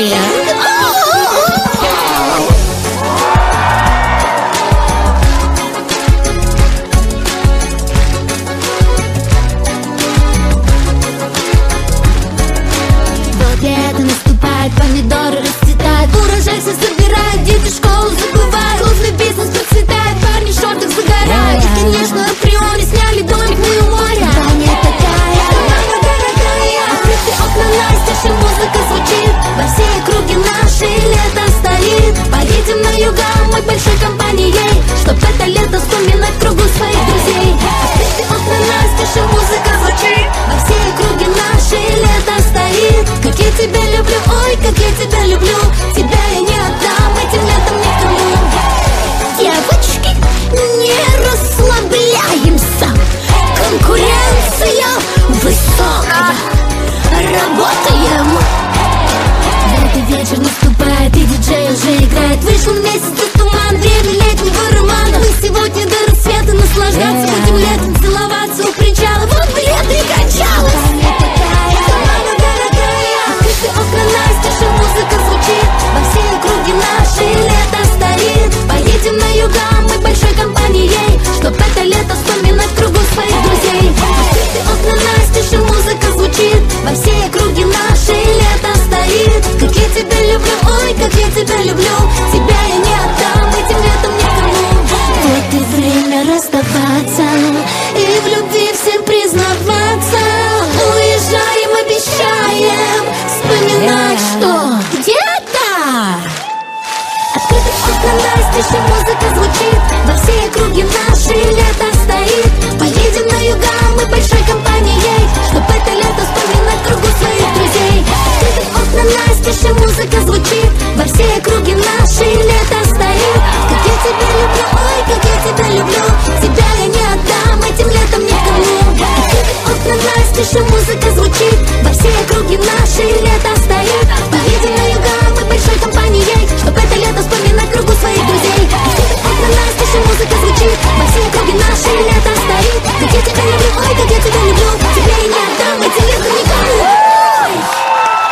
Бэби. Лето наступает, помидоры расцветают, урожай все собирают, дети школу забывают, клубный бизнес процветает, парни в шортах загорают. И, конечно, априори сняли домик у моря. Таня такая, мама дорогая, открытые окна настежь, и музыка звучит во все округи нашей, лето стоит. Поедем на юга мы большой компанией, чтоб это лето вспоминать в кругу своих друзей. Открытые окна настежь, и музыка звучит во все округи нашей, лето стоит. Как я тебя люблю, ой, как я тебя люблю, тебя я не отдам этим летом никому. Девочки, не расслабляемся, конкуренция высокая, работаем. Летний вечер наступает, и диджей уже играет. Вышел месяц в туман, время летнего романа. Мы сегодня до рассвета наслаждаться будем летом, целоваться у причала. Вот бы лето и кончалось. Окна настежь, и музыка звучит во все округи нашей, лето стоит. Поедем на юга мы большой компанией, чтоб это лето вспоминать в кругу своих друзей. Открытые окна настежь, и музыка звучит во все округи нашей, лето стоит. Как я тебя люблю, ой, как я тебя люблю, тебя я не отдам этим летом никому. Вот и время расставаться и в любви всем признаваться. Уезжаем, обещаем вспоминать, что где-то. Открытые окна настежь, и музыка звучит во все округи нашей, лето стоит. Поедем на юга мы большой компанией, чтоб это лето вспоминать в кругу своих друзей. Открытые окна настежь, и музыка звучит во все округи нашей, лето стоит. Как я тебя люблю, ой, как я тебя люблю, тебя я не отдам этим летом никому. Открытые окна настежь, и музыка звучит во все округи нашей, лето